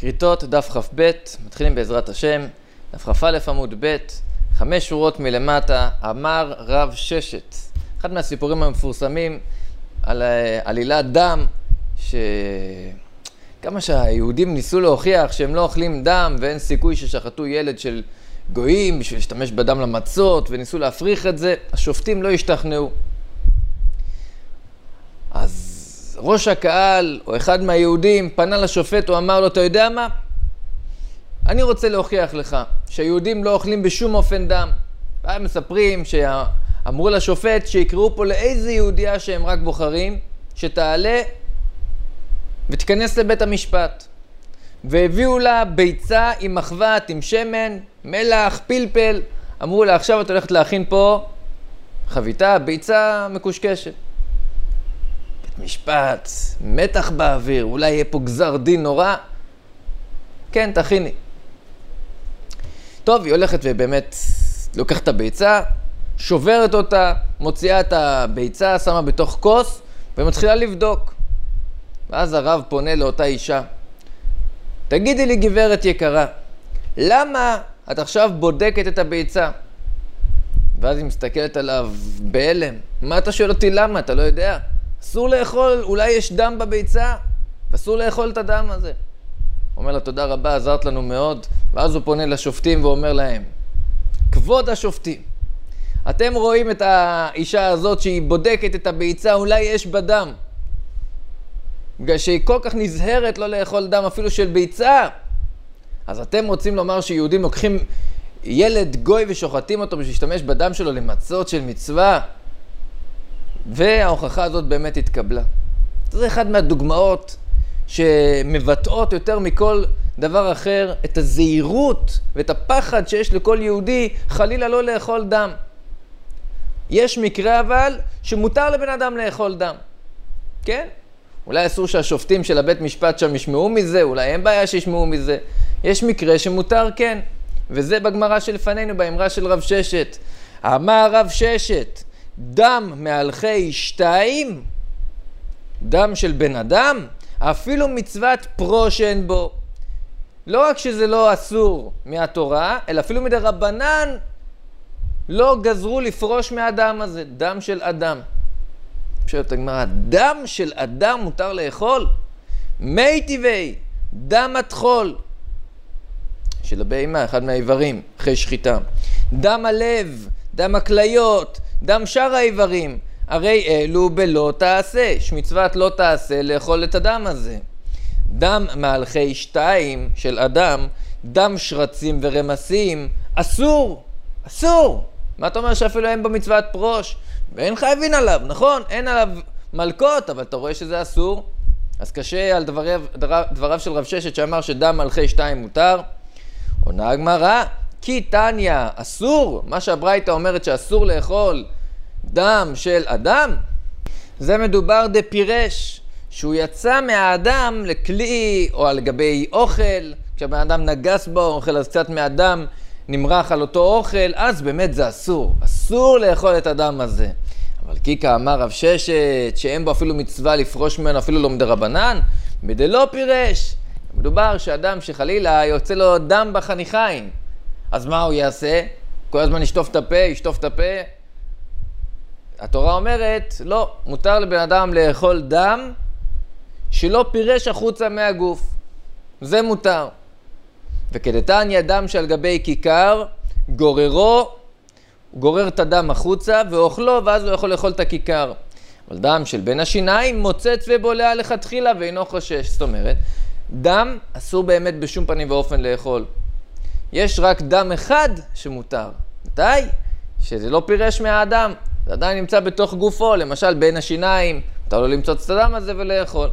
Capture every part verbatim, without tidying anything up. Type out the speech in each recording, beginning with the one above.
כריתות דף כ"ב, מתחילים בעזרת השם, דף כ"א עמוד ב', חמש שורות מלמטה, אמר רב ששת. אחד מהסיפורים המפורסמים על עלילת דם, שכמה שהיהודים ניסו להוכיח שהם לא אוכלים דם ואין סיכוי ששחטו ילד של גויים בשביל להשתמש בדם למצות, וניסו להפריך את זה, השופטים לא השתכנעו. אז ראש הקהל או אחד מהיהודים פנה לשופט, הוא אמר לו, אתה יודע מה? אני רוצה להוכיח לך שהיהודים לא אוכלים בשום אופן דם. והם מספרים שאמרו לשופט שיקראו פה לאיזה יהודייה שהם רק בוחרים, שתעלה ותיכנס לבית המשפט. והביאו לה ביצה עם מחבת, עם שמן, מלח, פלפל. אמרו לה, עכשיו את הולכת להכין פה חביתה, ביצה מקושקשת. בית משפט, מתח באוויר, אולי יהיה פה גזר דין נורא. כן, תכיני. טוב, היא הולכת ובאמת לוקחת את הביצה, שוברת אותה, מוציאה את הביצה, שמה בתוך כוס, ומתחילה לבדוק. ואז הרב פונה לאותה אישה. תגידי לי, גברת יקרה, למה את עכשיו בודקת את הביצה? ואז היא מסתכלת עליו בהלם. מה אתה שואל אותי למה? אתה לא יודע? אסור לאכול, אולי יש דם בביצה, ואסור לאכול את הדם הזה. הוא אומר לה, תודה רבה, עזרת לנו מאוד. ואז הוא פונה לשופטים ואומר להם, כבוד השופטים, אתם רואים את האישה הזאת שהיא בודקת את הביצה, אולי יש בה דם. בגלל שהיא כל כך נזהרת לא לאכול דם אפילו של ביצה. אז אתם רוצים לומר שיהודים לוקחים ילד גוי ושוחטים אותו בשביל להשתמש בדם שלו למצות של מצווה? וההוכחה הזאת באמת התקבלה. זה אחד מהדוגמאות שמבטאות יותר מכל דבר אחר את הזהירות ואת הפחד שיש לכל יהודי חלילה לא לאכול דם. יש מקרה אבל שמותר לבן אדם לאכול דם. כן? אולי אסור שהשופטים של הבית משפט שם ישמעו מזה, אולי אין בעיה שישמעו מזה. יש מקרה שמותר כן. וזה בגמרא שלפנינו, באמרה של רב ששת. אמר רב ששת, דם מהלכי שתיים, דם של בן אדם, אפילו מצוות פרושן בו. לא רק שזה לא אסור מהתורה, אלא אפילו מדרבנן לא גזרו לפרוש מהדם הזה, דם של אדם. שואלת הגמרא, דם של אדם מותר לאכול? מי טבעי, דם הטחול של הבהמה, אחד מהאיברים, אחרי שחיטה. דם הלב, דם הכליות, דם שאר האיברים, הרי אלו בלא תעשה, שמצוות לא תעשה לאכול את הדם הזה. דם מהלכי שתיים של אדם, דם שרצים ורמסים, אסור, אסור. מה אתה אומר שאפילו אין במצוות פרוש? ואין חייבין עליו, נכון? אין עליו מלכות, אבל אתה רואה שזה אסור. אז קשה על דבריו, דבריו של רב ששת שאמר שדם מלכי שתיים מותר. עונה הגמרא, כי תניא אסור, מה שהברייתא אומרת שאסור לאכול דם של אדם, זה מדובר דפירש, שהוא יצא מהאדם לכלי או על גבי אוכל, כשהבן אדם נגס בו אוכל אז קצת מהדם נמרח על אותו אוכל, אז באמת זה אסור, אסור לאכול את הדם הזה. אבל קיקה אמר רב ששת שאין בו אפילו מצווה לפרוש ממנו אפילו לא מדרבנן, בדלא פירש, מדובר שאדם שחלילה יוצא לו דם בחניכיים, אז מה הוא יעשה? כל הזמן ישטוף את הפה, ישטוף את הפה. התורה אומרת, לא, מותר לבן אדם לאכול דם שלא פירש החוצה מהגוף. זה מותר. וכדתניא דם שעל גבי כיכר, גוררו, גורר את הדם החוצה ואוכלו, ואז הוא יכול לאכול את הכיכר. אבל דם של בין השיניים מוצץ ובולע לכתחילה ואינו חושש. זאת אומרת, דם אסור באמת בשום פנים ואופן לאכול. יש רק דם אחד שמותר. מתי? שזה לא פירש מהאדם. זה עדיין נמצא בתוך גופו, למשל בין השיניים. אתה לא למצוץ את הדם הזה ולאכול.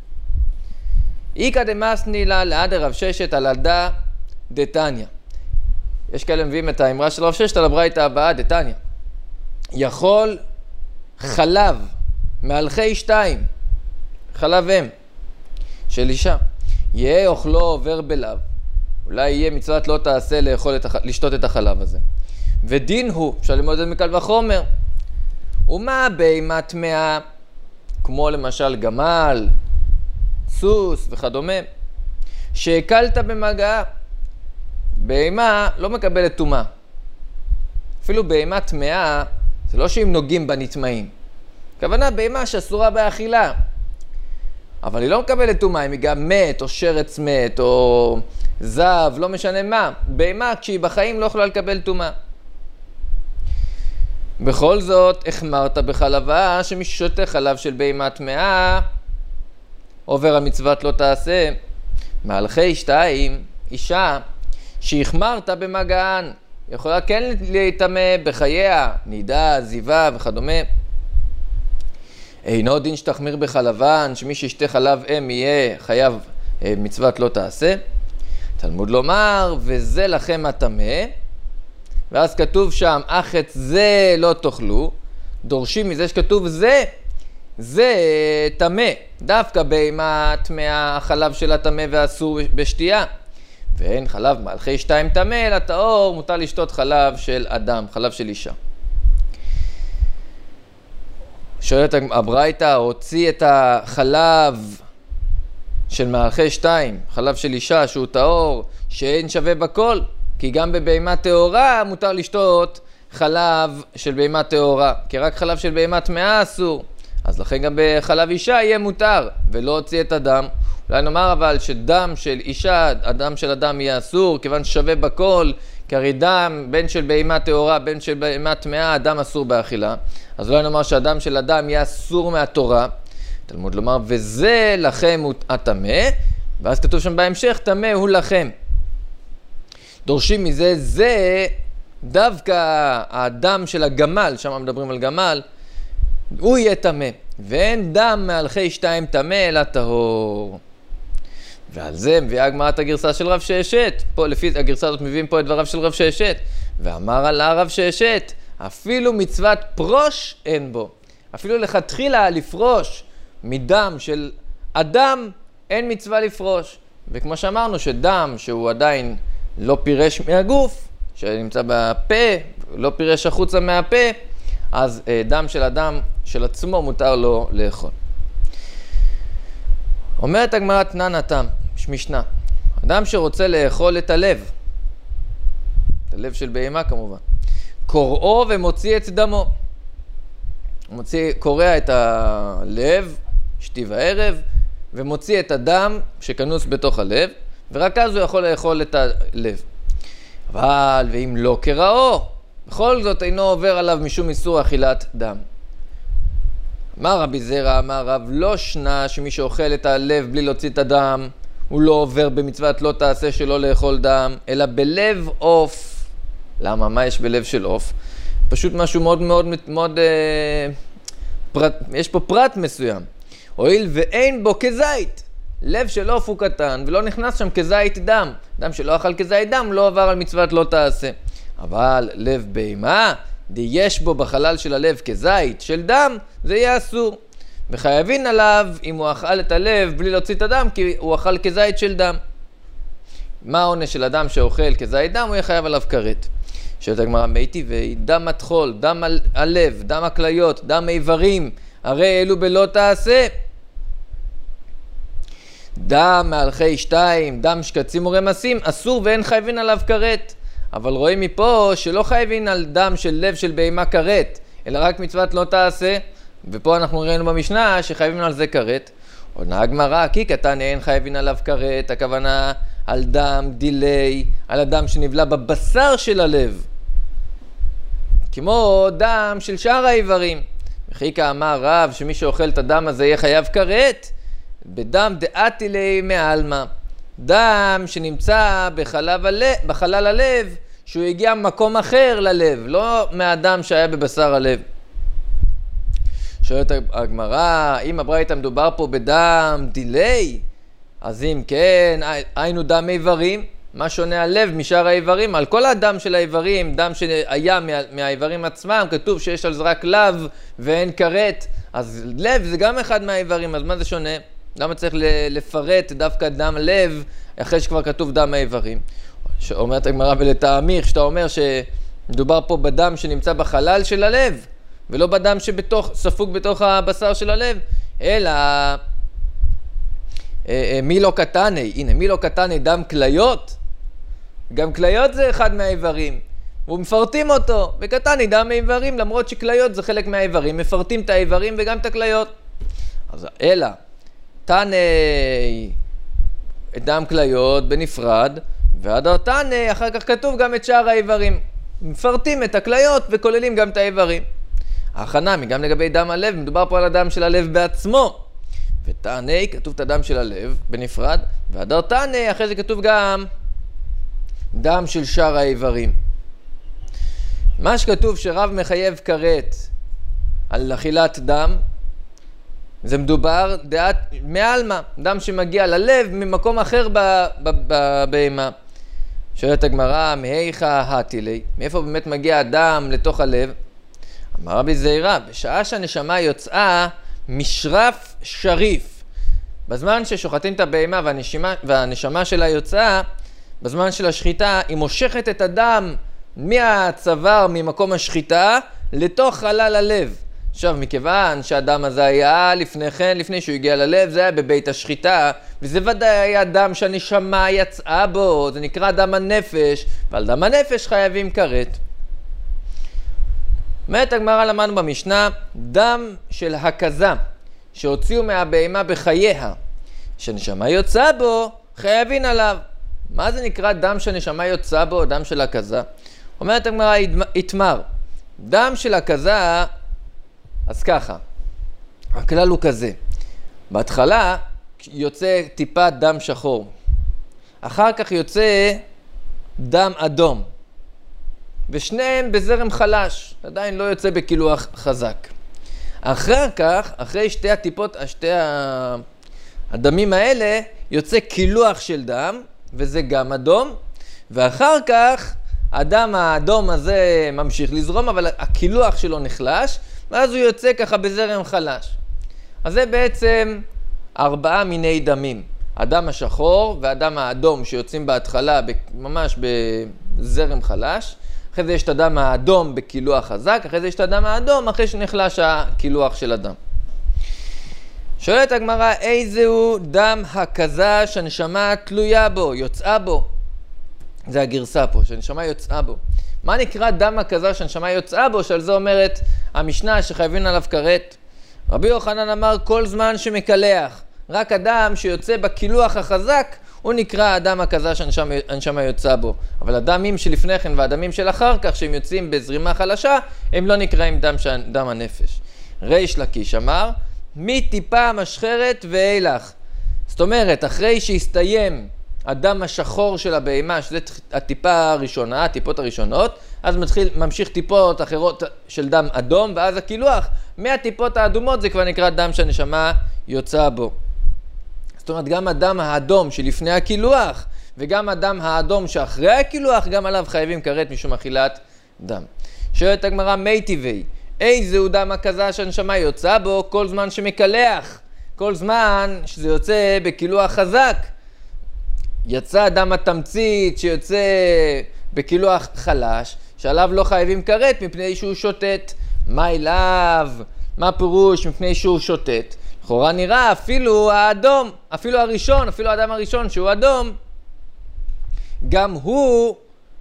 איקא דמסני לה לעד רב ששת על עדה דתניא. יש כאלה מביאים את האמרה של רב ששת על הברייתא הבאה דתניא. יכול חלב מהלכי שתיים, חלב אם של אישה, יהיה אוכלו עובר בלב. אולי יהיה מצוות לא תעשה לאכול את הח... לשתות את החלב הזה. ודין הוא, אפשר ללמוד את זה מקל וחומר. ומה בהמה טמאה, כמו למשל גמל, סוס וכדומה, שהקלת במגעה. בהמה לא מקבלת טומאה. אפילו בהמה טמאה, זה לא שאם נוגעים בה נטמאים. הכוונה בהמה שאסורה באכילה. אבל היא לא מקבלת טומאה, אם היא גם מת, או שרץ מת, או זב, לא משנה מה. בהמה, כשהיא בחיים, לא יכולה לקבל טומאה. בכל זאת, החמרת בחלבה, שמי ששותה חלב של בהמה טמאה, עובר המצוות לא תעשה. מהלכי שתיים, אישה שהחמרת במגען, יכולה כן להתאמה בחייה, נידה, זיווה וכדומה. אינו דין שתחמיר בחלבן, שמי שישתה חלב אם יהיה חייב מצוות לא תעשה. תלמוד לומר, וזה לכם הטמא, ואז כתוב שם, אך את זה לא תאכלו, דורשים מזה שכתוב זה, זה טמא, דווקא בהמה טמאה, החלב של הטמא ואסור בשתייה. ואין חלב מהלכי שתיים טמא, אלא טהור, מותר לשתות חלב של אדם, חלב של אישה. שואלת הברייתא, הוציא את החלב של מהלכי שתיים, חלב של אישה שהוא טהור, שאין שווה בכל, כי גם בבהמה טהורה מותר לשתות חלב של בהמה טהורה, כי רק חלב של בהמה טמאה אסור. אז לכן גם בחלב אישה יהיה מותר, ולא הוציא את הדם. אולי נאמר אבל שדם של אישה, הדם של אדם יהיה אסור, כיוון שווה בכל, כי הרי דם, בין של בהמה טהורה, בין של בהמה טמאה, הדם אסור באכילה. אז אולי נאמר שהדם של אדם יהיה אסור מהתורה. תלמוד לומר, וזה לכם הוא הטמא, ואז כתוב שם בהמשך, טמא הוא לכם. דורשים מזה, זה דווקא הדם של הגמל, שם מדברים על גמל, הוא יהיה טמא. ואין דם מהלכי שתיים טמא אלא טהור. ועל זה מביאה הגמרא את הגרסה של רב ששת. פה לפי הגרסה הזאת מביאים פה את דבריו של רב ששת. ואמר עלה רב ששת, אפילו מצוות פרוש אין בו. אפילו לכתחילה לפרוש מדם של אדם אין מצווה לפרוש. וכמו שאמרנו שדם שהוא עדיין לא פירש מהגוף, שנמצא בפה, לא פירש החוצה מהפה, אז דם של אדם של עצמו מותר לו לאכול. אומרת הגמרא תנן התם, יש משנה. אדם שרוצה לאכול את הלב, את הלב של בהמה כמובן, קוראו ומוציא את דמו. הוא מוציא, קורע את הלב, שתי וערב, ומוציא את הדם שכנוס בתוך הלב, ורק אז הוא יכול לאכול את הלב. אבל ואם לא קראו, בכל זאת אינו עובר עליו משום איסור אכילת דם. אמר רבי זרע, אמר רב, לא שנה שמי שאוכל את הלב בלי להוציא את הדם, הוא לא עובר במצוות לא תעשה שלא לאכול דם, אלא בלב עוף. למה? מה יש בלב של עוף? פשוט משהו מאוד מאוד, מאוד אה, פרט, יש פה פרט מסוים. הואיל ואין בו כזית. לב של עוף הוא קטן ולא נכנס שם כזית דם. דם שלא אכל כזית דם לא עבר על מצוות לא תעשה. אבל לב בהמה, די יש בו בחלל של הלב כזית של דם, זה יהיה אסור. וחייבים עליו אם הוא אכל את הלב בלי להוציא את הדם, כי הוא אכל כזית של דם. מה העונש של אדם שאוכל כזית דם? הוא יהיה חייב עליו כרת. שואלת הגמרא, מי טבעי, דם הטחול, דם הלב, דם הכליות, דם איברים, הרי אלו בלא תעשה. דם מהלכי שתיים, דם שקצים ורמסים, אסור ואין חייבים עליו כרת. אבל רואים מפה שלא חייבים על דם של לב של בהמה כרת, אלא רק מצוות לא תעשה. ופה אנחנו ראינו במשנה שחייבים על זה כרת. עונה הגמרא, כי קטן אין חייבים עליו כרת, הכוונה על דם דילי, על הדם שנבלע בבשר של הלב. כמו דם של שאר האיברים. וכי כאמר רב שמי שאוכל את הדם הזה יהיה חייב כרת, בדם דעתי לי מעלמה. דם שנמצא בחלב הלב, בחלל הלב, שהוא הגיע ממקום אחר ללב, לא מהדם שהיה בבשר הלב. שואלת הגמרא, אם הברייתא מדובר פה בדם דילי, אז אם כן, היינו דם איברים, מה שונה הלב משאר האיברים? על כל הדם של האיברים, דם שהיה מה, מהאיברים עצמם, כתוב שיש על זה רק לב ואין כרת, אז לב זה גם אחד מהאיברים, אז מה זה שונה? למה צריך לפרט דווקא דם לב, אחרי שכבר כתוב דם האיברים? שאומרת הגמרא, ולטעמיך, שאתה אומר שמדובר פה בדם שנמצא בחלל של הלב, ולא בדם שבתוך, ספוג בתוך הבשר של הלב, אלא מי לא קטני, הנה, מי לא קטני דם כליות, גם כליות זה אחד מהאיברים, ומפרטים אותו, וקטני דם האיברים, למרות שכליות זה חלק מהאיברים, מפרטים את האיברים וגם את הכליות. אז אלא, תני דם כליות בנפרד, והדר תני, אחר כך כתוב גם את שאר האיברים. מפרטים את הכליות וכוללים גם את האיברים. ההכנמי, גם לגבי דם הלב, מדובר פה על הדם של הלב בעצמו. ותני, כתוב את הדם של הלב בנפרד, והדר תני, אחרי זה כתוב גם דם של שאר האיברים. מה שכתוב שרב מחייב כרת על אכילת דם, זה מדובר דעת מעלמה, דם שמגיע ללב ממקום אחר בבהמה. שואלת הגמרא, מהיכא התי ליה? מאיפה באמת מגיע הדם לתוך הלב? אמר רבי זעירא, בשעה שהנשמה יוצאה משרף שריף. בזמן ששוחטים את הבהמה והנשמה, והנשמה שלה יוצאה, בזמן של השחיטה, היא מושכת את הדם מהצוואר, ממקום השחיטה, לתוך חלל הלב. עכשיו, מכיוון שהדם הזה היה לפני כן, לפני שהוא הגיע ללב, זה היה בבית השחיטה, וזה ודאי היה דם שהנשמה יצאה בו, זה נקרא דם הנפש, ועל דם הנפש חייבים כרת. אומרת הגמרא, למדנו במשנה, דם של הקזה, שהוציאו מהבהמה בחייה, שהנשמה יוצאה בו, חייבים עליו. מה זה נקרא דם שהנשמה יוצאה בו, דם של הקזה? אומרת הגמרא, יתמר, דם של הקזה, אז ככה, הכלל הוא כזה, בהתחלה יוצא טיפה דם שחור, אחר כך יוצא דם אדום, ושניהם בזרם חלש, עדיין לא יוצא בקילוח חזק. אחר כך, אחרי שתי הטיפות, שתי הדמים האלה, יוצא קילוח של דם, וזה גם אדום, ואחר כך הדם האדום הזה ממשיך לזרום, אבל הקילוח שלו נחלש, ואז הוא יוצא ככה בזרם חלש. אז זה בעצם ארבעה מיני דמים. הדם השחור והדם האדום שיוצאים בהתחלה ממש בזרם חלש. אחרי זה יש את הדם האדום בקילוח חזק, אחרי זה יש את הדם האדום אחרי שנחלש הקילוח של הדם. שואלת הגמרא, איזהו דם הקזה שהנשמה תלויה בו, יוצאה בו? זה הגרסה פה, שהנשמה יוצאה בו. מה נקרא דם הקזה שהנשמה יוצאה בו? שעל זה אומרת המשנה שחייבים עליו כרת. רבי יוחנן אמר כל זמן שמקלח, רק הדם שיוצא בקילוח החזק הוא נקרא הדם הקזה שהנשמה יוצאה בו. אבל הדמים שלפני כן והדמים של אחר כך שהם יוצאים בזרימה חלשה הם לא נקראים דם, דם הנפש. ריש לקיש אמר מטיפה משחרת ואילך. זאת אומרת אחרי שהסתיים הדם השחור של הבהמה, שזה הטיפה הראשונה, הטיפות הראשונות, אז מתחיל, ממשיך טיפות אחרות של דם אדום, ואז הקילוח, מהטיפות האדומות זה כבר נקרא דם שהנשמה יוצאה בו. זאת אומרת, גם הדם האדום שלפני הקילוח, וגם הדם האדום שאחרי הקילוח, גם עליו חייבים כרת משום אכילת דם. שואלת הגמרא, מי טבעי, איזהו דם הקזה שהנשמה יוצאה בו כל זמן שמקלח, כל זמן שזה יוצא בקילוח חזק. יצא דם התמצית שיוצא בקילוח חלש, שעליו לא חייבים כרת מפני שהוא שוטט. מה אליו? מה פירוש מפני שהוא שוטט? לכאורה נראה אפילו האדום, אפילו הראשון, אפילו האדם הראשון שהוא אדום, גם הוא,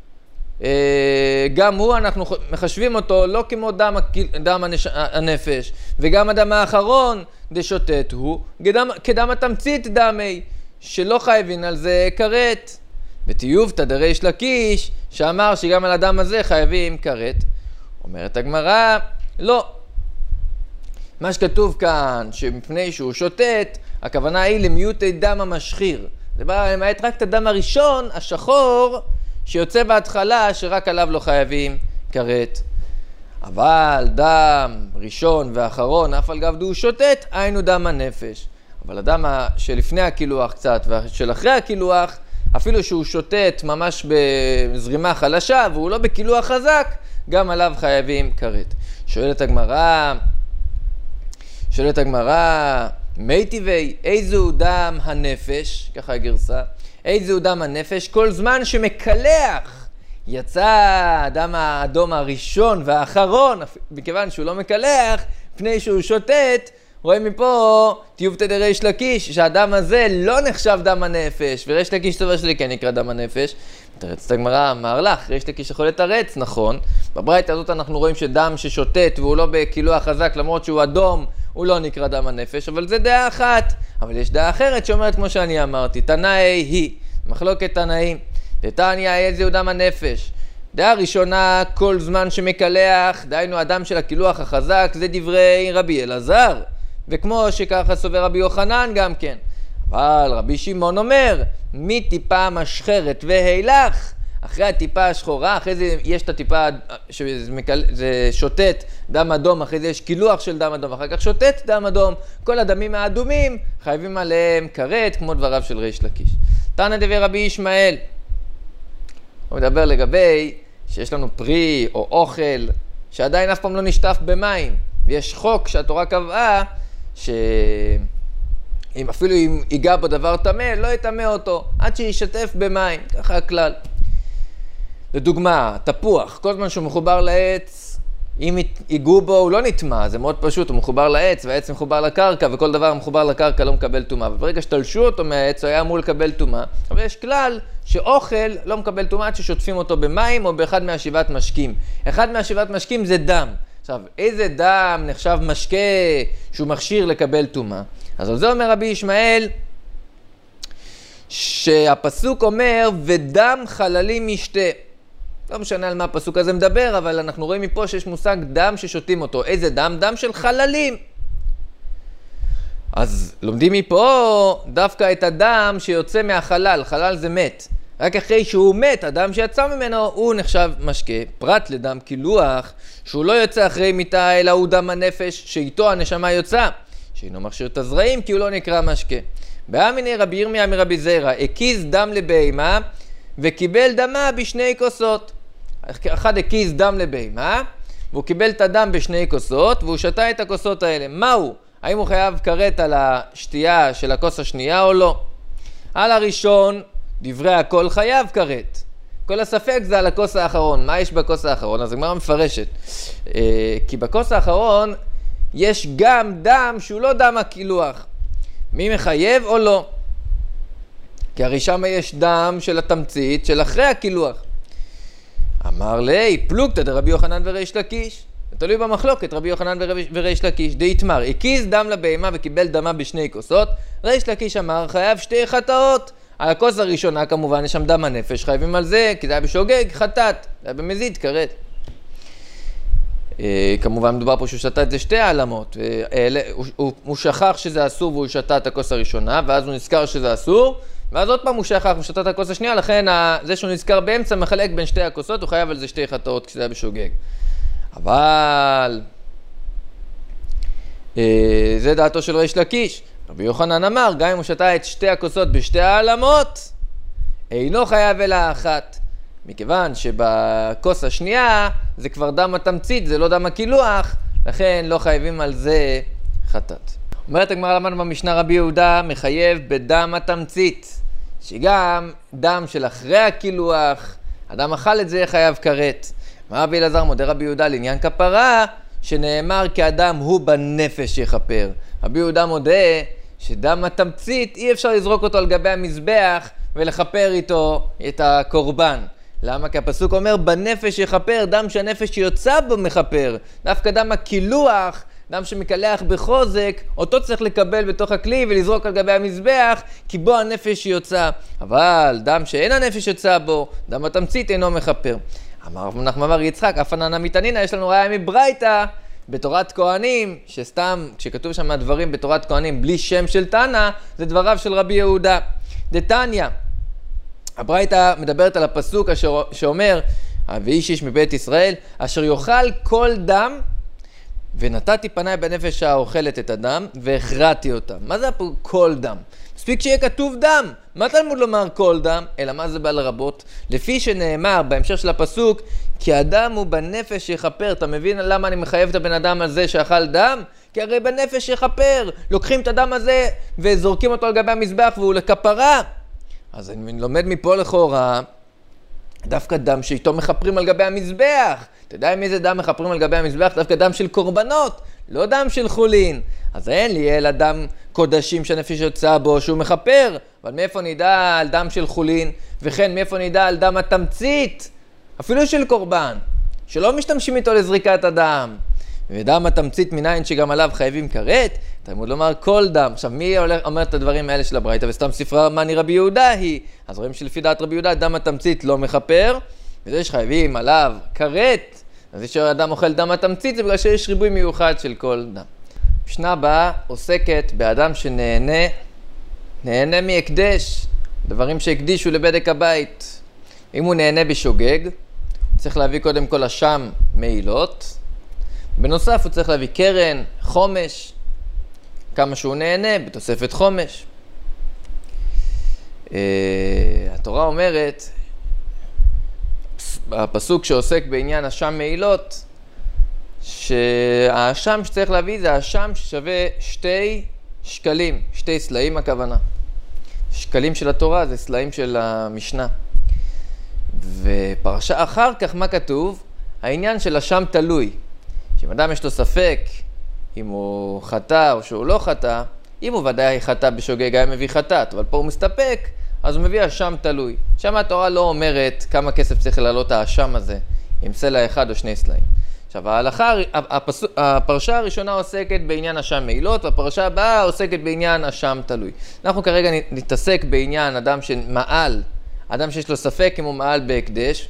גם הוא אנחנו מחשבים אותו לא כמו דם, דם הנפש, וגם הדם האחרון דשוטט הוא כדם, כדם התמצית דמי, שלא חייבים על זה כרת. בתיובתא דריש לקיש, שאמר שגם על הדם הזה חייבים כרת. אומרת הגמרא, לא. מה שכתוב כאן, שמפני שהוא שוטט, הכוונה היא למיעוטי דם המשחיר. זה בא למעט רק את הדם הראשון, השחור, שיוצא בהתחלה, שרק עליו לא חייבים כרת. אבל דם ראשון ואחרון, אף על גב דו שוטט, היינו דם הנפש. אבל הדם שלפני הקילוח קצת ושל אחרי הקילוח, אפילו שהוא שוטט ממש בזרימה חלשה והוא לא בקילוח חזק, גם עליו חייבים כרת. שואלת הגמרא, שואלת הגמרא, מי טבעי, איזהו דם הנפש, ככה הגרסה, איזהו דם הנפש, כל זמן שמקלח, יצא הדם האדום הראשון והאחרון, מכיוון שהוא לא מקלח, פני שהוא שוטט, רואים מפה טיובתא דריש לקיש, שהדם הזה לא נחשב דם הנפש, וריש לקיש סובר שזה כן נקרא דם הנפש. מתרץ את הגמרא, אמר לך, ריש לקיש יכול לתרץ, נכון. בברייתא הזאת אנחנו רואים שדם ששוטט והוא לא בקילוח חזק, למרות שהוא אדום, הוא לא נקרא דם הנפש, אבל זה דעה אחת. אבל יש דעה אחרת שאומרת כמו שאני אמרתי, תנאי היא, מחלוקת תנאים, דתניא איזה הוא דם הנפש. דעה ראשונה, כל זמן שמקלח, דהיינו הדם של הקילוח החזק, זה דברי רבי אלעזר, וכמו שככה סובר רבי יוחנן גם כן. אבל רבי שמעון אומר, מטיפה משחרת והילך, אחרי הטיפה השחורה, אחרי זה יש את הטיפה שזה שוטט דם אדום, אחרי זה יש קילוח של דם אדום, אחר כך שוטט דם אדום, כל הדמים האדומים חייבים עליהם כרת, כמו דבריו של ריש לקיש. תנא דבי רבי ישמעאל, הוא מדבר לגבי שיש לנו פרי או אוכל שעדיין אף פעם לא נשטף במים, ויש חוק שהתורה קבעה שאם אפילו אם ייגע בו דבר טמא, לא יטמא אותו עד שישתף במים, ככה הכלל. לדוגמה, תפוח, כל זמן שהוא מחובר לעץ, אם ייגעו בו הוא לא נטמא, זה מאוד פשוט, הוא מחובר לעץ והעץ מחובר לקרקע, וכל דבר מחובר לקרקע לא מקבל טומאה, וברגע שתלשו אותו מהעץ הוא היה אמור לקבל טומאה. אבל יש כלל שאוכל לא מקבל טומאה עד ששוטפים אותו במים או באחד מהשבעת משקים. אחד מהשבעת משקים זה דם. עכשיו, איזה דם נחשב משקה שהוא מכשיר לקבל טומאה? אז על זה אומר רבי ישמעאל, שהפסוק אומר, ודם חללים משתה. לא משנה על מה הפסוק הזה מדבר, אבל אנחנו רואים מפה שיש מושג דם ששותים אותו. איזה דם? דם של חללים. אז לומדים מפה דווקא את הדם שיוצא מהחלל. חלל זה מת. רק אחרי שהוא מת, הדם שיצא ממנו הוא נחשב משקה. פרט לדם קילוח, שהוא לא יוצא אחרי מיתה, אלא הוא דם הנפש שאיתו הנשמה יוצא, שאינו מכשיר את הזרעים כי הוא לא נקרא משקה. באמיני רבי ירמיה מרבי זרע, הקיז דם לבהמה וקיבל דמה בשני כוסות. אחד הקיז דם לבהמה, והוא קיבל את הדם בשני כוסות, והוא שתה את הכוסות האלה. מהו? האם הוא חייב כרת על השתייה של הכוס השנייה או לא? על הראשון, דברי הכל חייב כרת. כל הספק זה על הכוס האחרון. מה יש בכוס האחרון? אז הגמרא מפרשת. כי בכוס האחרון יש גם דם שהוא לא דם הקילוח. מי מחייב או לא? כי הרי שם יש דם של התמצית של אחרי הקילוח. אמר לי, פלוגתא דרבי יוחנן וריש לקיש. תלוי במחלוקת, רבי יוחנן וריש לקיש. דאיתמר, הקיז דם לבהמה וקיבל דמה בשני כוסות. ריש לקיש אמר, חייב שתי חטאות. על הכוס הראשונה כמובן יש שם דם הנפש, חייבים על זה, כי זה היה בשוגג, חטאת. זה היה במזיד, כרת. כמובן מדובר פה שהוא שתה את זה שתי העלמות. הוא, הוא, הוא שכח שזה אסור והוא שתה את הכוס הראשונה, ואז הוא נזכר שזה אסור, ואז עוד פעם הוא שכח ושתה את הכוס השנייה, לכן זה שהוא נזכר באמצע מחלק בין שתי הכוסות, הוא חייב על זה שתי חטאות כשזה היה בשוגג. אבל זה דעתו של ריש לקיש. רבי יוחנן אמר, גם אם הוא שתה את שתי הכוסות בשתי העלמות, אינו חייב אלא אחת. מכיוון שבכוס השנייה זה כבר דם התמצית, זה לא דם הקילוח, לכן לא חייבים על זה חטאת. אומרת הגמרא, למדנו במשנה רבי יהודה מחייב בדם התמצית, שגם דם של אחרי הקילוח, אדם אכל את זה חייב כרת. אמר רבי אלעזר מודה רבי יהודה לעניין כפרה, שנאמר כי אדם הוא בנפש יכפר. רבי יהודה מודה שדם התמצית אי אפשר לזרוק אותו על גבי המזבח ולכפר איתו את הקורבן. למה? כי הפסוק אומר בנפש יכפר, דם שהנפש יוצא בו מכפר. דווקא דם הקילוח, דם שמקלח בחוזק, אותו צריך לקבל בתוך הכלי ולזרוק על גבי המזבח, כי בו הנפש יוצא. אבל דם שאין הנפש יוצא בו, דם התמצית אינו מכפר. אמר רב נחמן בר יצחק, אף עננא מתנינא, יש לנו ראיה מברייתא בתורת כהנים, שסתם כשכתוב שם הדברים בתורת כהנים בלי שם של תנא, זה דבריו של רבי יהודה. דתניא, הברייתא מדברת על הפסוק אשר, שאומר, ואיש איש מבית ישראל, אשר יאכל כל דם, ונתתי פניי בנפש האוכלת את הדם, והכרעתי אותם. מה זה פה כל דם? מספיק שיהיה כתוב דם. מה תלמוד לומר כל דם? אלא מה זה בא לרבות? לפי שנאמר בהמשך של הפסוק, כי הדם הוא בנפש יכפר. אתה מבין למה אני מחייב את הבן אדם על זה שאכל דם? כי הרי בנפש יכפר. לוקחים את הדם הזה וזורקים אותו על גבי המזבח והוא לכפרה. אז אני לומד מפה לכאורה, דווקא דם שאיתו מחפרים על גבי המזבח. אתה יודע אם איזה דם מחפרים על גבי המזבח? דווקא דם של קורבנות. לא דם של חולין. אז אין לי אלא דם קודשים שהנפש יוצא בו שהוא מכפר. אבל מאיפה נדע על דם של חולין? וכן מאיפה נדע על דם התמצית? אפילו של קורבן, שלא משתמשים איתו לזריקת הדם. ודם התמצית מניין שגם עליו חייבים כרת, תלמוד לומר כל דם. עכשיו מי אומר את הדברים האלה של הברייתא? וסתם ספרה מאני רבי יהודה היא. אז רואים שלפי דעת רבי יהודה דם התמצית לא מכפר, וזה שחייבים עליו כרת. אז יש אדם אוכל דם התמצית, זה בגלל שיש ריבוי מיוחד של כל דם. משנה הבאה עוסקת באדם שנהנה, נהנה מהקדש, דברים שהקדישו לבדק הבית. אם הוא נהנה בשוגג, צריך להביא קודם כל אשם מעילות. בנוסף הוא צריך להביא קרן, חומש, כמה שהוא נהנה בתוספת חומש. התורה אומרת, הפסוק שעוסק בעניין אשם מעילות, שהאשם שצריך להביא זה האשם ששווה שתי שקלים, שתי סלעים הכוונה. שקלים של התורה זה סלעים של המשנה. ופרשה אחר כך מה כתוב? העניין של אשם תלוי. שאם אדם יש לו ספק אם הוא חטא או שהוא לא חטא, אם הוא ודאי חטא בשוגג היה מביא חטאת, אבל פה הוא מסתפק, אז הוא מביא אשם תלוי. שם התורה לא אומרת כמה כסף צריך לעלות האשם הזה, עם סלע אחד או שני סלעים. עכשיו ההלכה, הפס... הפרשה הראשונה עוסקת בעניין אשם מעילות, והפרשה הבאה עוסקת בעניין אשם תלוי. אנחנו כרגע נתעסק בעניין אדם שמעל, אדם שיש לו ספק אם הוא מעל בהקדש,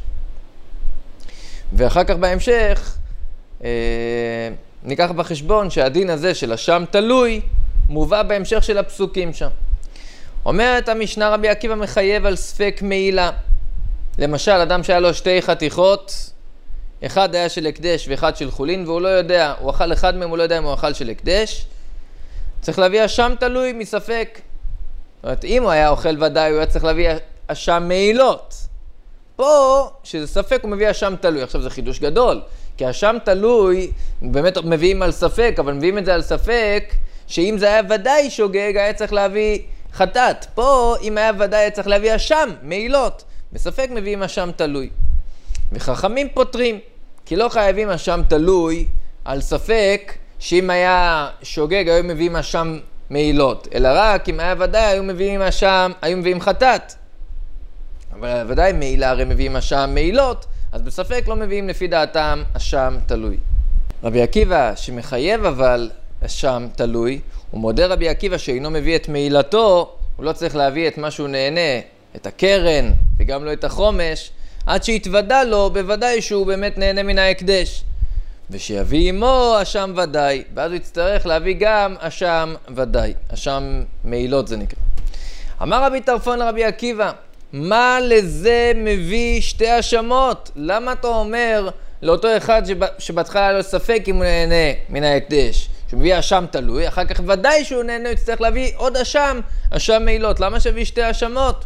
ואחר כך בהמשך אה, ניקח בחשבון שהדין הזה של אשם תלוי מובא בהמשך של הפסוקים שם. אומרת המשנה רבי עקיבא מחייב על ספק מעילה. למשל אדם שהיה לו שתי חתיכות, אחד היה של הקדש ואחד של חולין, והוא לא יודע, הוא אכל אחד מהם, הוא לא יודע אם הוא אכל של הקדש, צריך להביא אשם תלוי מספק. זאת אומרת, אם הוא היה אוכל ודאי, הוא היה צריך להביא אשם מעילות. פה, שזה ספק, הוא מביא אשם תלוי. עכשיו זה חידוש גדול, כי אשם תלוי, באמת מביאים על ספק, אבל מביאים את זה על ספק, שאם זה היה ודאי שוגג, היה צריך להביא חטאת. פה, אם היה ודאי, היה צריך להביא אשם מעילות. בספק מביאים אשם תלוי. וחכמים פותרים, כי לא חייבים אשם תלוי על ספק שאם היה שוגג היו מביאים אשם מעילות, אלא רק אם היה ודאי היו מביאים אשם, היו מביאים חטאת. אבל ודאי מעילה הרי מביאים אשם מעילות, אז בספק לא מביאים לפי דעתם אשם תלוי. רבי עקיבא שמחייב אבל אשם תלוי, הוא מודה רבי עקיבא שאינו מביא את מעילתו, הוא לא צריך להביא את מה שהוא נהנה, את הקרן וגם לא את החומש, עד שיתוודע לו בוודאי שהוא באמת נהנה מן ההקדש. ושיביא עמו אשם ודאי, ואז הוא יצטרך להביא גם אשם ודאי, אשם מעילות זה נקרא. אמר רבי טרפון לרבי עקיבא, מה לזה מביא שתי אשמות? למה אתה אומר לאותו אחד שבהתחלה היה לו ספק אם הוא נהנה מן ההקדש, שהוא מביא אשם תלוי, אחר כך ודאי שהוא נהנה, הוא יצטרך להביא עוד אשם, אשם מעילות. למה שהביא שתי אשמות?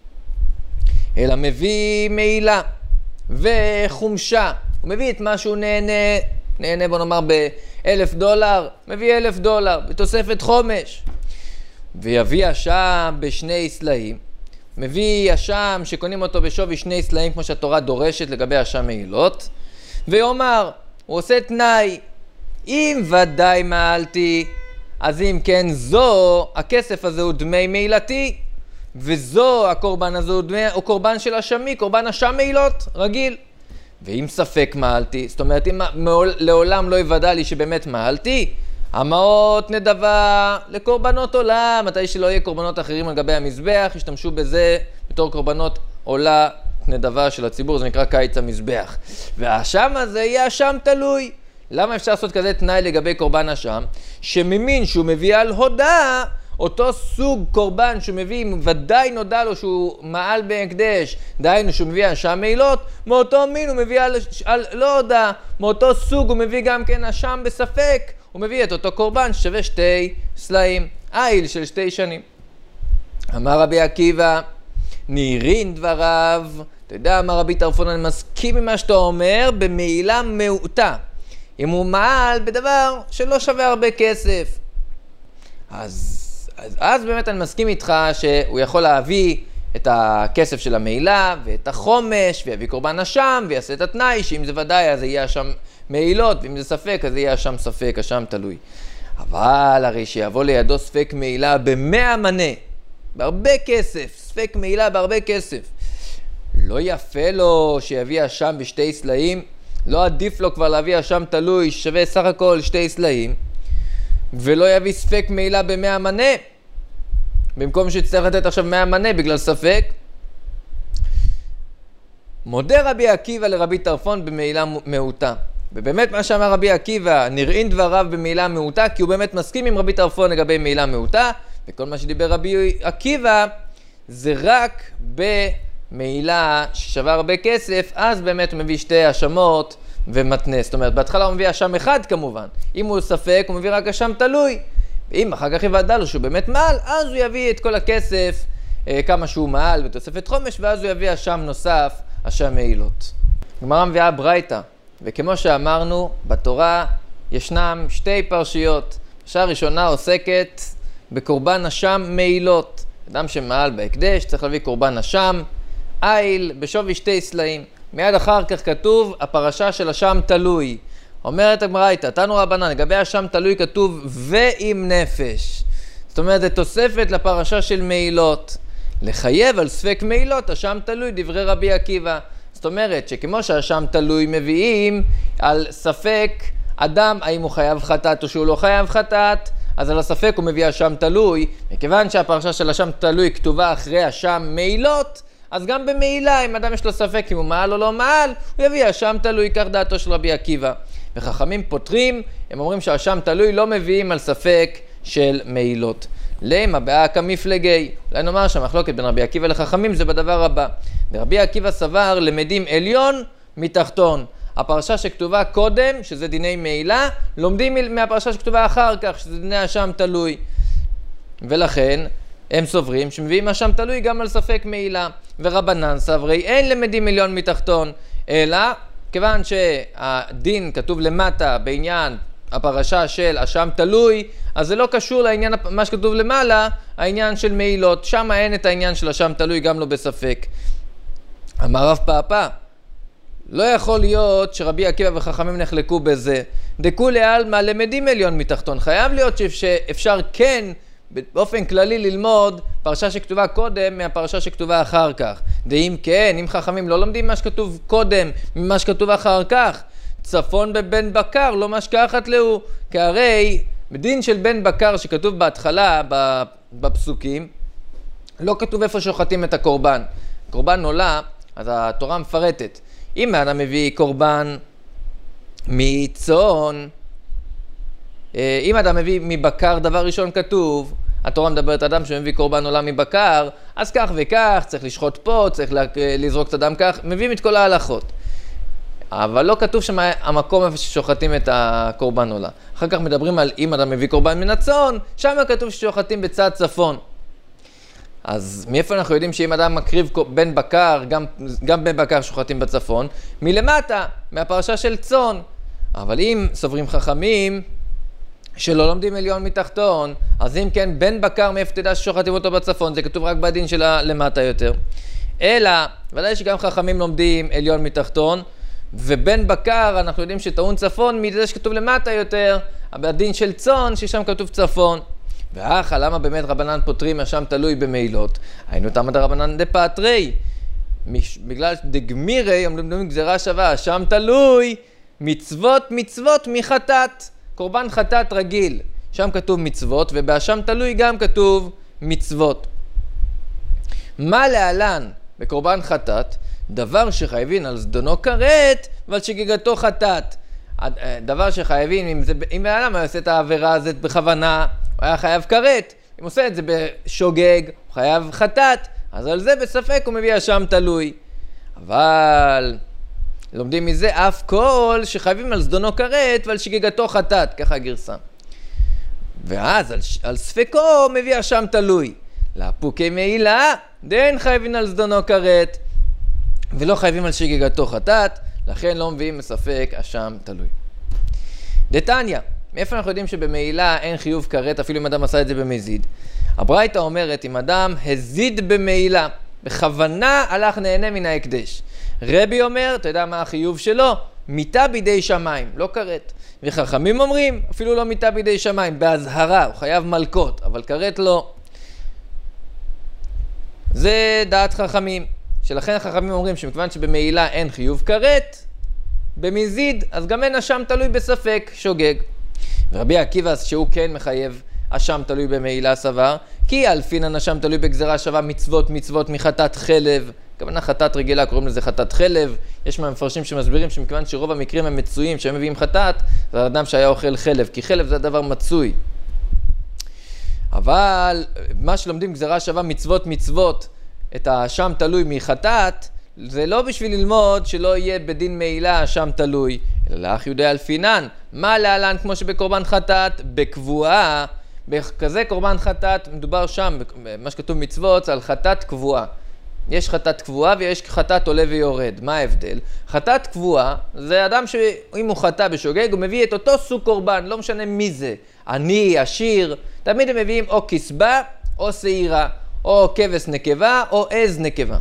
אלא מביא מעילה וחומשה. הוא מביא את מה שהוא נהנה, נהנה בוא נאמר באלף דולר, מביא אלף דולר בתוספת חומש. ויביא אשם בשני סלעים. מביא אשם שקונים אותו בשווי שני סלעים כמו שהתורה דורשת לגבי אשם מעילות. ויאמר, הוא עושה תנאי, אם ודאי מעלתי, אז אם כן זו, הכסף הזה הוא דמי מעילתי. וזו, הקורבן הזה הוא, דמי, הוא קורבן של אשמי, קורבן אשם מעילות, רגיל. ואם ספק מעלתי, זאת אומרת, אם מעול, לעולם לא יוודע לי שבאמת מעלתי, המעות נדבה לקורבנות עולה, מתי שלא יהיה קורבנות אחרים על גבי המזבח, ישתמשו בזה בתור קורבנות עולה נדבה של הציבור, זה נקרא קיץ המזבח. והאשם הזה יהיה אשם תלוי. למה אפשר לעשות כזה תנאי לגבי קורבן אשם? שממין שהוא מביא על הודעה, אותו סוג קורבן שהוא מביא, אם ודאי נודע לו שהוא מעל בהקדש, דהיינו שהוא מביא אשם מעילות, מאותו מין הוא מביא על, על לא הודעה, מאותו סוג הוא מביא גם כן אשם בספק, הוא מביא את אותו קורבן ששווה שתי סלעים, איל של שתי שנים. אמר רבי עקיבא, נראים דבריו, אתה יודע אמר רבי טרפון, אני מסכים עם מה שאתה אומר, במעילה מעוטה. אם הוא מעל בדבר שלא שווה הרבה כסף, אז, אז, אז באמת אני מסכים איתך שהוא יכול להביא את הכסף של המעילה ואת החומש, ויביא קורבן אשם, ויעשה את התנאי, שאם זה ודאי אז יהיה אשם מעילות, ואם זה ספק אז יהיה אשם ספק, אשם תלוי. אבל הרי שיבוא לידו ספק מעילה במאה מנה, בהרבה כסף, ספק מעילה בהרבה כסף. לא יפה לו שיביא אשם בשתי סלעים, לא עדיף לו כבר להביא אשם תלוי שווה סך הכל שתי סלעים, ולא יביא ספק מעילה במאה מנה, במקום שצריך לתת עכשיו מאה מנה בגלל ספק. מודה רבי עקיבא לרבי טרפון במעילה מעוטה. ובאמת מה שאמר רבי עקיבא, נראים דבריו במעילה מעוטה, כי הוא באמת מסכים עם רבי טרפון לגבי מעילה מעוטה, וכל מה שדיבר רבי עקיבא זה רק במעילה ששווה הרבה כסף, אז באמת הוא מביא שתי אשמות ומתנה. זאת אומרת, בהתחלה הוא מביא אשם אחד כמובן. אם הוא ספק, הוא מביא רק אשם תלוי. ואם אחר כך יוודא לו שהוא באמת מעל, אז הוא יביא את כל הכסף, אה, כמה שהוא מעל בתוספת חומש, ואז הוא יביא אשם נוסף, אשם מעילות. גמרא מביאה ברייתא, וכמו שאמרנו, בתורה ישנם שתי פרשיות. הפרשייה הראשונה עוסקת בקורבן אשם מעילות. אדם שמעל בהקדש צריך להביא קורבן אשם, איל בשווי שתי סלעים. מיד אחר כך כתוב הפרשה של אשם תלוי. אומרת הגמרא, תנו רבנן, לגבי אשם תלוי כתוב ועם נפש. זאת אומרת, זה תוספת לפרשה של מעילות. לחייב על ספק מעילות, אשם תלוי, דברי רבי עקיבא. זאת אומרת, שכמו שאשם תלוי מביאים על ספק אדם, האם הוא חייב חטאת או שהוא לא חייב חטאת, אז על הספק הוא מביא אשם תלוי. מכיוון שהפרשה של אשם תלוי כתובה אחרי אשם מעילות, אז גם במעילה, אם אדם יש לו ספק אם הוא מעל או לא מעל, הוא יביא אשם תלוי, כך דעתו של רבי עקיבא. וחכמים פותרים, הם אומרים שהאשם תלוי לא מביאים על ספק של מעילות. למה באה כמפלגי? אולי נאמר שהמחלוקת בין רבי עקיבא לחכמים זה בדבר הבא. רבי עקיבא סבר למדים עליון מתחתון. הפרשה שכתובה קודם, שזה דיני מעילה, לומדים מהפרשה שכתובה אחר כך, שזה דיני אשם תלוי. ולכן הם סוברים שמביאים אשם תלוי גם על ספק מעילה. ורבנן סברי אין למדים עליון מתחתון, אלא כיוון שהדין כתוב למטה בעניין הפרשה של אשם תלוי, אז זה לא קשור לעניין מה שכתוב למעלה, העניין של מעילות. שם אין את העניין של אשם תלוי, גם לא בספק. אמר רב פאפא, לא יכול להיות שרבי עקיבא וחכמים נחלקו בזה. דכולי עלמא למדים עליון מתחתון. חייב להיות שאפשר כן באופן כללי ללמוד פרשה שכתובה קודם מהפרשה שכתובה אחר כך. ואם כן, אם חכמים לא לומדים מה שכתוב קודם ממה שכתוב אחר כך, צפון בבן בקר לא משכחת לו, כי הרי בדין של בן בקר שכתוב בהתחלה בפסוקים, לא כתוב איפה שוחטים את הקורבן. קורבן עולה, אז התורה מפרטת. אם האדם מביא קורבן מצאן, אם אדם מביא מבקר, דבר ראשון כתוב, התורה מדברת אדם שמביא קורבן עולה מבקר, אז כך וכך, צריך לשחוט פה, צריך לזרוק את הדם כך, מביאים את כל ההלכות. אבל לא כתוב שם המקום איפה ששוחטים את הקורבן עולה. אחר כך מדברים על אם אדם מביא קורבן מן הצאן, שם כתוב ששוחטים בצד צפון. אז מאיפה אנחנו יודעים שאם אדם מקריב בן בקר, גם, גם בן בקר שוחטים בצפון? מלמטה, מהפרשה של צאן. אבל אם סוברים חכמים שלא לומדים עליון מתחתון, אז אם כן בן בקר מאיפה תדע ששוחטים אותו בצפון, זה כתוב רק בדין של למטה יותר. אלא, ודאי שגם חכמים לומדים עליון מתחתון, ובן בקר אנחנו יודעים שטעון צפון מזה שכתוב למטה יותר, בדין של צאן ששם כתוב צפון. ואחא, למה באמת רבנן פותרים אשם תלוי במעילות? היינו תמא דרבנן דפאתרי, בגלל דגמירי, אומרים גזירה שווה, אשם תלוי, מצוות מצוות מחטאת, קורבן חטאת רגיל, שם כתוב מצוות, ובאשם תלוי גם כתוב מצוות. מה להלן בקורבן חטאת? דבר שחייבים על זדונו כרת ועל שגיגתו חטאת. דבר שחייבים, אם, זה, אם האדם עושה את העבירה הזאת בכוונה, הוא היה חייב כרת. אם עושה את זה בשוגג, הוא חייב חטאת. אז על זה בספק הוא מביא אשם תלוי. אבל לומדים מזה אף כל שחייבים על זדונו כרת ועל שגיגתו חטאת, ככה הגרסה. ואז על, על ספקו מביא אשם תלוי. לאפוקי מעילה, דין חייבים על זדונו כרת ולא חייבים על שגיגתו חטאת, לכן לא מביאים מספק אשם תלוי. דתניא, מאיפה אנחנו יודעים שבמעילה אין חיוב כרת אפילו אם אדם עשה את זה במזיד? הברייתא אומרת, אם אדם הזיד במעילה, בכוונה הלך נהנה מן ההקדש. רבי אומר, אתה יודע מה החיוב שלו? מיטה בידי שמיים, לא כרת. וחכמים אומרים, אפילו לא מיטה בידי שמיים, בהזהרה, הוא חייב מלכות, אבל כרת לא. זה דעת חכמים, שלכן החכמים אומרים שמכיוון שבמעילה אין חיוב כרת, במזיד, אז גם אין אשם תלוי בספק, שוגג. ורבי עקיבא שהוא כן מחייב אשם תלוי במעילה סבר, כי אלפינן אשם תלוי בגזרה שווה מצוות מצוות מחטאת חלב, כוונה חטאת רגילה, קוראים לזה חטאת חלב. יש מהמפרשים שמסבירים שמכיוון שרוב המקרים הם מצויים שהם מביאים חטאת, זה האדם שהיה אוכל חלב, כי חלב זה הדבר מצוי. אבל מה שלומדים גזרה שווה מצוות מצוות, את האשם תלוי מחטאת, זה לא בשביל ללמוד שלא יהיה בדין מעילה אשם תלוי, אלא לאח יהודי אלפינן. מה להלן כמו שבקורבן חטאת? בקבועה, בכזה קורבן חטאת, מדובר שם, מה שכתוב מצוות, על חטאת קבועה. יש חטאת קבועה ויש חטאת עולה ויורד. מה ההבדל? חטאת קבועה זה אדם שאם הוא חטא בשוגג, הוא מביא את אותו סוג קורבן, לא משנה מי זה. עני, עשיר, תמיד הם מביאים או כסבה או שעירה, או כבש נקבה או עז נקבה.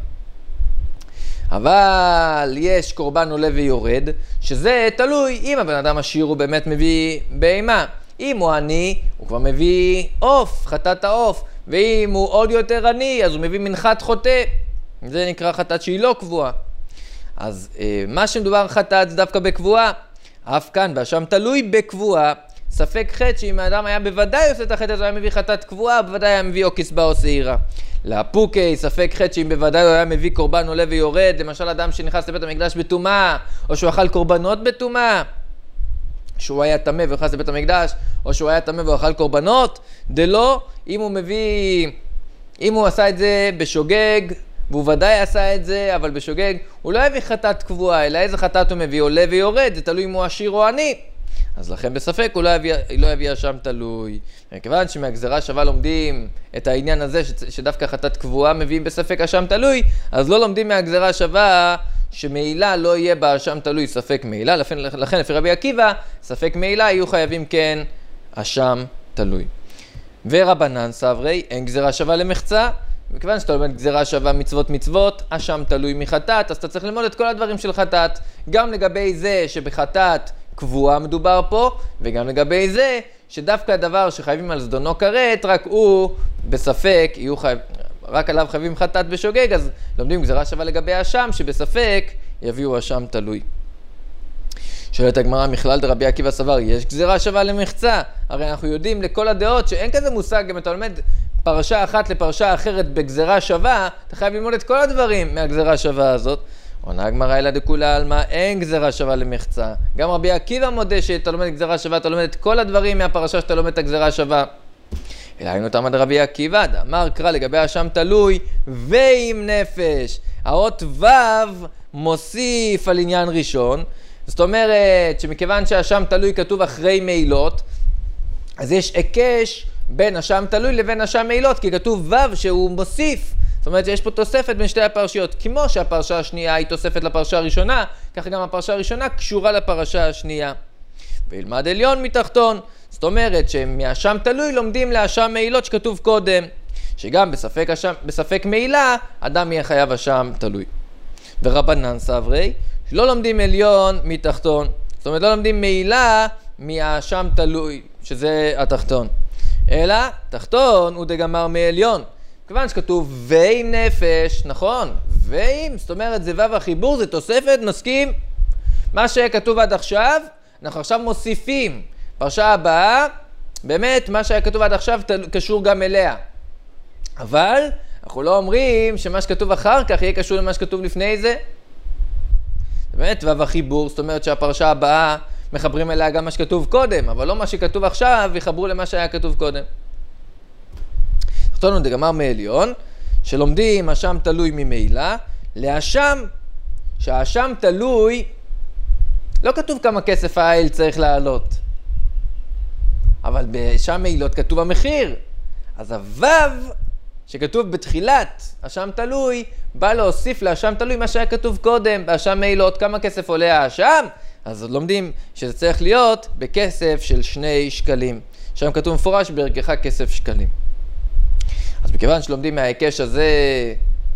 אבל יש קורבן עולה ויורד, שזה תלוי אם הבן אדם עשיר הוא באמת מביא בהמה. אם הוא עני, הוא כבר מביא עוף, חטאת העוף. ואם הוא עוד יותר עני, אז הוא מביא מנחת חוטא. זה נקרא חטאת שהיא לא קבועה. אז אה, מה שמדובר חטאת זה דווקא בקבועה. אף כאן, באשם תלוי בקבועה, ספק חטא שאם האדם היה בוודאי עושה את החטא הזה, הוא היה מביא חטאת קבועה, בוודאי היה מביא או כסבה או שעירה. לאפוקי, ספק חטא שאם בוודאי הוא היה מביא קורבן עולה ויורד, למשל אדם שנכנס לבית המקדש בטומאה, או שהוא אכל קורבנות בטומאה, שהוא היה טמא ונכנס לבית המקדש, או שהוא היה טמא ואכל קורבנות, דלא, אם הוא מביא, אם הוא עשה את זה בשוגג, והוא ודאי עשה את זה, אבל בשוגג, הוא לא יביא חטאת קבועה, אלא איזה חטאת הוא מביא, עולה ויורד, זה תלוי אם הוא עשיר או עני. אז לכן בספק הוא לא יביא, לא יביא אשם תלוי. מכיוון שמהגזרה שווה לומדים את העניין הזה, ש, שדווקא חטאת קבועה מביאים בספק אשם תלוי, אז לא לומדים מהגזרה שווה שמעילה לא יהיה בה אשם תלוי ספק מעילה, לכן, לכן לפי רבי עקיבא, ספק מעילה יהיו חייבים כן אשם תלוי. ורבנן סברי, אין גזרה שווה למחצה, מכיוון שאתה לומד גזרה שווה מצוות מצוות, אשם תלוי מחטאת, אז אתה צריך ללמוד את כל הדברים של חטאת, גם לגבי זה שבחטאת קבועה מדובר פה, וגם לגבי זה שדווקא הדבר שחייבים על זדונו כרת, רק הוא בספק, יהיו חייב, רק עליו חייבים חטאת בשוגג, אז לומדים גזרה שווה לגבי אשם, שבספק יביאו אשם תלוי. שואלת הגמרא, מכלל דרבי עקיבא סבר, יש גזרה שווה למחצה? הרי אנחנו יודעים לכל הדעות שאין כזה מושג, אם אתה לומד פרשה אחת לפרשה אחרת בגזרה שווה, אתה חייב ללמוד את כל הדברים מהגזרה שווה הזאת. עונה הגמרא אלא דכולי עלמא, אין גזרה שווה למחצה. גם רבי עקיבא מודה שאתה לומד גזרה שווה, אתה לומד את כל הדברים מהפרשה שאתה לומד את הגזרה שווה. אלא היינו תמא דרבי עקיבא, אמר קרא לגבי אשם תלוי ועם נפש. האות ו' מוסיף על עניין ראשון. זאת אומרת שמכיוון שהאשם תלוי כתוב אחרי מעילות, אז יש היקש בין אשם תלוי לבין אשם מעילות, כי כתוב ו' שהוא מוסיף. זאת אומרת שיש פה תוספת בין שתי הפרשיות. כמו שהפרשה השנייה היא תוספת לפרשה הראשונה, ככה גם הפרשה הראשונה קשורה לפרשה השנייה. וילמד עליון מתחתון. זאת אומרת שמאשם תלוי לומדים לאשם מעילות שכתוב קודם, שגם בספק, אשם, בספק מעילה אדם יהיה חייב אשם תלוי. ורבנן סברי, לא לומדים עליון מתחתון. זאת אומרת לא לומדים מעילה מאשם תלוי, שזה התחתון. אלא תחתון הוא דגמר מעליון. כיוון שכתוב ועם נפש, נכון, ועם, זאת אומרת זה ו' החיבור, זה תוספת, מסכים. מה שכתוב עד עכשיו, אנחנו עכשיו מוסיפים. פרשה הבאה, באמת מה שהיה כתוב עד עכשיו קשור גם אליה. אבל אנחנו לא אומרים שמה שכתוב אחר כך יהיה קשור למה שכתוב לפני זה. זה באמת ו' החיבור, זאת אומרת שהפרשה הבאה מחברים אליה גם מה שכתוב קודם, אבל לא מה שכתוב עכשיו יחברו למה שהיה כתוב קודם. תחתון דגמר מעליון, שלומדים אשם תלוי ממעילה, לאשם, שהאשם תלוי, לא כתוב כמה כסף האל צריך לעלות, אבל באשם מעילות כתוב המחיר. אז הוו שכתוב בתחילת אשם תלוי, בא להוסיף לאשם תלוי מה שהיה כתוב קודם, באשם מעילות כמה כסף עולה האשם, אז לומדים שזה צריך להיות בכסף של שני שקלים. שם כתוב מפורש בערכך כסף שקלים. אז מכיוון שלומדים מההיקש הזה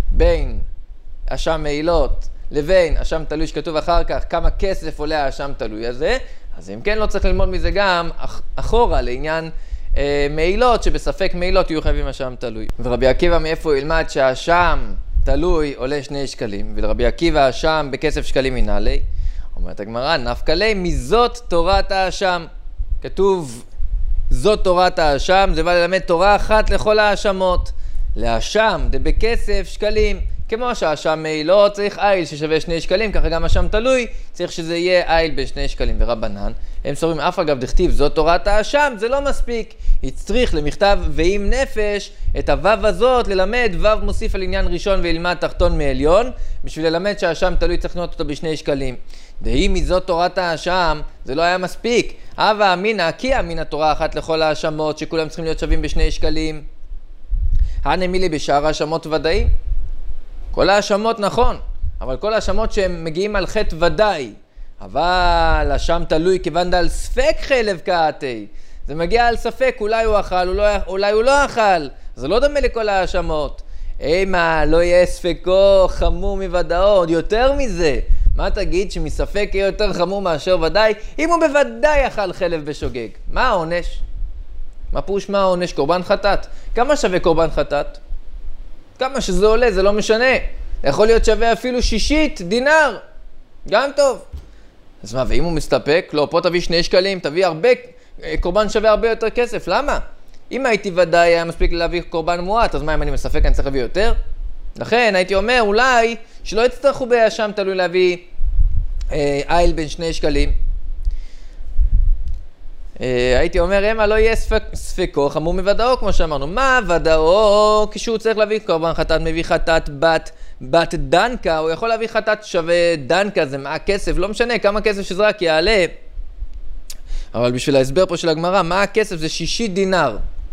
בין אשם מעילות לבין אשם תלוי שכתוב אחר כך כמה כסף עולה האשם תלוי הזה, אז אם כן לא צריך ללמוד מזה גם אחורה לעניין אה, מעילות, שבספק מעילות יהיו חייבים אשם תלוי. ורבי עקיבא מאיפה הוא ילמד שהאשם תלוי עולה שני שקלים, ולרבי עקיבא האשם בכסף שקלים מנהלי? אומרת הגמרא, נפקא ליה מזאת תורת האשם. כתוב זאת תורת האשם, זה בא ללמד תורה אחת לכל האשמות. לאשם דבכסף שקלים, כמו שהאשם מעילות צריך איל ששווה שני שקלים, ככה גם אשם תלוי צריך שזה יהיה איל בשני שקלים. ורבנן הם סוברים אף אגב דכתיב זאת תורת האשם, זה לא מספיק, יצריך למכתב ועם נפש את הוו הזאת ללמד וו מוסיף על עניין ראשון וילמד תחתון מעליון, בשביל ללמד שהאשם תלוי צריך לקנות אותו בשני שקלים. דהי מזאת תורת האשם זה לא היה מספיק, הווה אמינא כי אמינא תורה אחת לכל האשמות שכולם צריכים להיות שווים בשני שקלים. הנמילי בשאר האשמות ודאי, כל האשמות נכון, אבל כל האשמות שהם מגיעים על חטא ודאי, אבל אשם תלוי כיוון דל ספק חלב קאתי, זה מגיע על ספק, אולי הוא אכל, אולי, אולי הוא לא אכל, זה לא דומה לכל האשמות. אימה, לא יהיה ספקו חמור מוודאו, עוד יותר מזה. מה תגיד שמספק יהיה יותר חמור מאשר ודאי, אם הוא בוודאי אכל חלב בשוגג? מה העונש? מה פירוש מה העונש? קורבן חטאת. כמה שווה קורבן חטאת? כמה שזה עולה, זה לא משנה. יכול להיות שווה אפילו שישית דינר. גם טוב. אז מה, ואם הוא מסתפק? לא, פה תביא שני שקלים, תביא הרבה, קורבן שווה הרבה יותר כסף. למה? אם הייתי ודאי היה מספיק להביא קורבן מועט, אז מה אם אני מספק אני צריך להביא יותר? לכן הייתי אומר אולי שלא יצטרכו באשם תלוי להביא אה, איל בין שני שקלים. אה, הייתי אומר אמה לא יהיה ספק, ספקו חמור מוודאו כמו שאמרנו. מה ודאו? כשהוא צריך להביא קורבן חטאת מביא חטאת בת בת דנקה, הוא יכול להביא חטאת שווה דנקה, זה מה הכסף? לא משנה כמה כסף שזה רק יעלה. אבל בשביל ההסבר פה של הגמרא, מה הכסף? זה שישית דינר.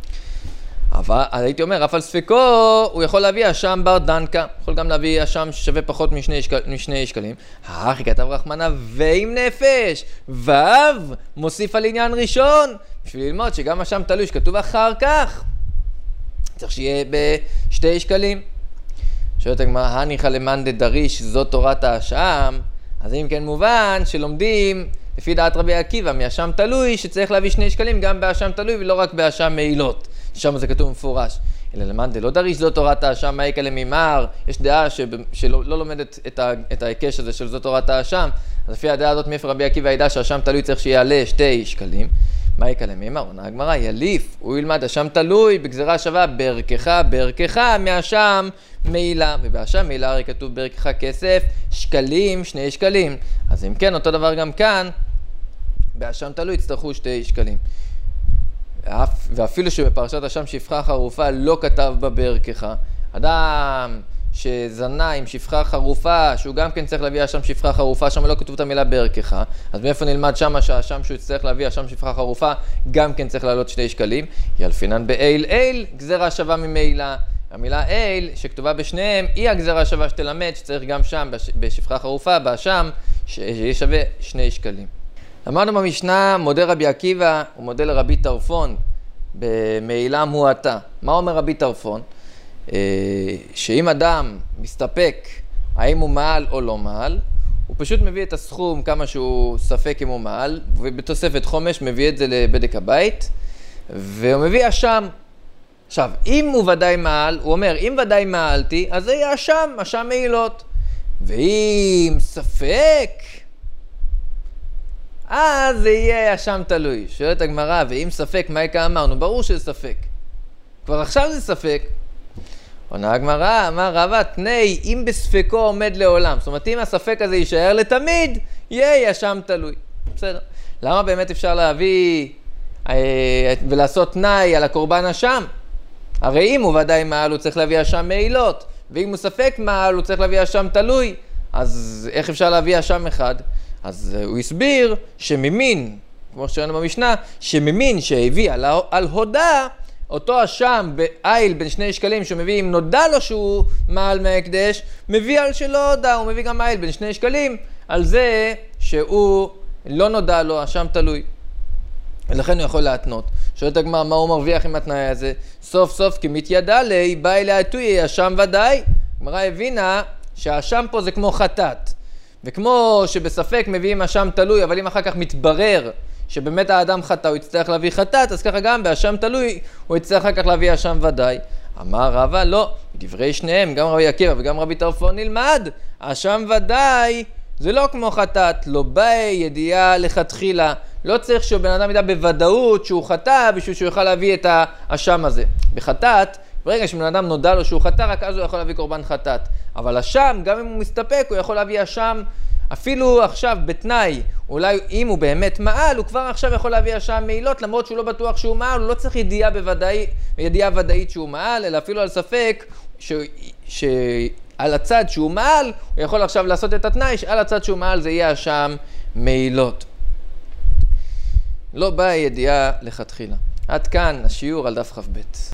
אבל הייתי אומר, אף על ספקו, הוא יכול להביא אשם בר דנקה, יכול גם להביא אשם ששווה פחות משני, שקל, משני שקלים. האחי כתב רחמנה ועם נפש, ואב מוסיף על עניין ראשון, בשביל ללמוד שגם אשם תלוי שכתוב אחר כך, צריך שיהיה בשתי שקלים. שואלת הגמרא, הניחא למאן דדריש זאת תורת האשם, אז אם כן מובן שלומדים לפי דעת רבי עקיבא מאשם תלוי שצריך להביא שני שקלים גם באשם תלוי ולא רק באשם מעילות, שם זה כתוב מפורש. אלא למאן דלא דריש זאת תורת האשם מאיקא למימר, יש דעה ש... שלא לא לומדת את, ה... את ההיקש הזה של זאת תורת האשם, אז לפי הדעה הזאת מאיפה רבי עקיבא ידע שהאשם תלוי צריך שיעלה שתי שקלים. מאיקא למימר, עונה הגמרא, יליף, הוא ילמד אשם תלוי בגזרה שווה בערכך, בערכך מאשם מעילה, ובאשם מעילה הרי כתוב בערכך כסף, שקלים, שני שקלים. אז אם כן, אותו דבר גם כאן, באשם תלוי יצטרכו שתי שקלים. ואפילו שבפרשת אשם שפחה חרופה לא כתב בה בערכך, אדם שזנה עם שפחה חרופה, שהוא גם כן צריך להביא אשם שפחה חרופה, שם לא כתוב את המילה בערכך, אז מאיפה נלמד שמה שהאשם שהוא יצטרך להביא אשם שפחה חרופה, גם כן צריך לעלות שני שקלים. ילפינן באיל איל, גזרה שווה ממעילה. המילה איל שכתובה בשניהם היא הגזרה שווה שתלמד שצריך גם שם בשפחה חרופה, באשם, שיהיה שווה שני שקלים. למדנו במשנה מודל רבי עקיבא ומודל רבי טרפון במעילה מועטה. מה אומר רבי טרפון? שאם אדם מסתפק האם הוא מעל או לא מעל, הוא פשוט מביא את הסכום כמה שהוא ספק אם הוא מעל, ובתוספת חומש מביא את זה לבדק הבית, והוא מביא אשם. עכשיו, אם הוא ודאי מעל, הוא אומר, אם ודאי מעלתי, אז זה יהיה אשם, אשם מעילות. ואם ספק, אז זה יהיה אשם תלוי. שואלת הגמרא, ואם ספק, מה יקרה אמרנו? ברור שזה ספק. כבר עכשיו זה ספק. עונה הגמרא, אמר רבא, תני, אם בספקו עומד לעולם. זאת אומרת, אם הספק הזה יישאר לתמיד, יהיה אשם תלוי. בסדר. למה באמת אפשר להביא אה, ולעשות תנאי על הקורבן אשם? הרי אם הוא ודאי מעל, הוא צריך להביא אשם מעילות. ואם הוא ספק מעל, הוא צריך להביא אשם תלוי. אז איך אפשר להביא אשם אחד? אז הוא הסביר שממין, כמו שראינו במשנה, שממין שהביא על, על הודעה, אותו אשם באיל בין שני שקלים שהוא מביא, אם נודע לו שהוא מעל מההקדש, מביא על שלא הודע, הוא מביא גם איל בין שני שקלים, על זה שהוא לא נודע לו, אשם תלוי. ולכן הוא יכול להתנות. שואלת הגמרא, מה הוא מרוויח עם התנאי הזה? סוף סוף כי מתיידע לי, בא אליה עטוי, אשם ודאי. הגמרא הבינה שהאשם פה זה כמו חטאת. וכמו שבספק מביאים אשם תלוי, אבל אם אחר כך מתברר שבאמת האדם חטא, הוא יצטרך להביא חטאת, אז ככה גם באשם תלוי, הוא יצטרך אחר כך להביא אשם ודאי. אמר רבא, לא, דברי שניהם, גם רבי עקיבא וגם רבי טרפון נלמד, אשם ודאי זה לא כמו חטאת, לא באי ידיעה לכתחילה. לא צריך שבן אדם ידע בוודאות שהוא חטא בשביל שהוא יוכל להביא את האשם הזה. בחטאת, ברגע שבן אדם נודע לו שהוא חטא, רק אז הוא יכול להביא קורבן חטאת. אבל אשם, גם אם הוא מסתפק, הוא יכול להביא אשם, אפילו עכשיו בתנאי, אולי אם הוא באמת מעל, הוא כבר עכשיו יכול להביא אשם מעילות, למרות שהוא לא בטוח שהוא מעל, הוא לא צריך ידיעה בוודאי, ידיעה ודאית שהוא מעל, אלא אפילו על ספק ש... ש... על הצד שהוא מעל, הוא יכול עכשיו לעשות את התנאי, שעל הצד שהוא מעל זה יהיה אשם מעילות. לא באה ידיעה לכתחילה. עד כאן השיעור על דף כ"ב.